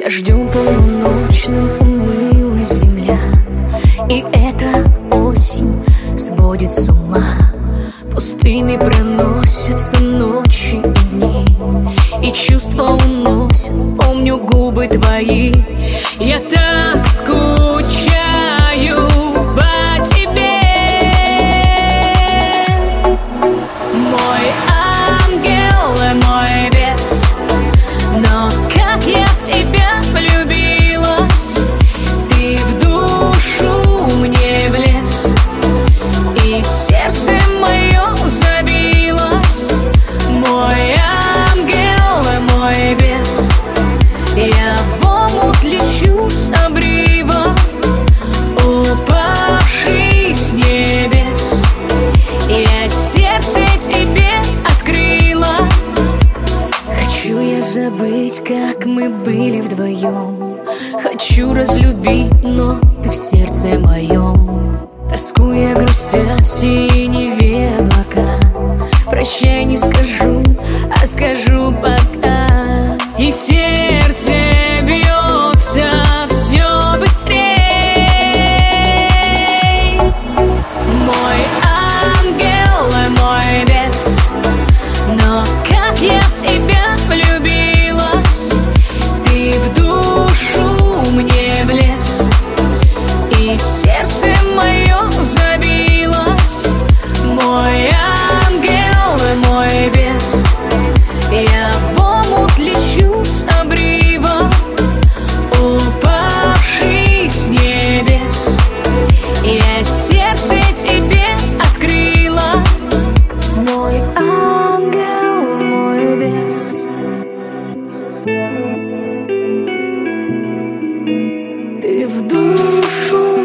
Дождем полуночным умылась земля, и эта осень сводит с ума. Пустыми проносятся ночи и дни, и чувства уносят, помню губы твои. Я так скучаю по тебе, мой ангел и мой бес. Но как я в тебя влюбилась, ты в душу мне влез, и сердце мое забилось. Мой ангел и мой бес, я в омут лечу с обрива, упавший с небес. Я сердце тебе открыла. Хочу я забыть, как мы были вдвоем. Хочу разлюбить, но ты в сердце моем. Тоскуя, грустят синеве облака. Прощай не скажу, а скажу пока. И сердце бьется все быстрей. Мой ангел и мой бес, но как я в тебя влюбилась, ты в душу мне влез, и сердце мое забилось. Мой ангел и мой бес, я в омут лечу с обрива, упавший с небес. Я сердце тебе открыла. Мой ангел, мой бес, ты в душу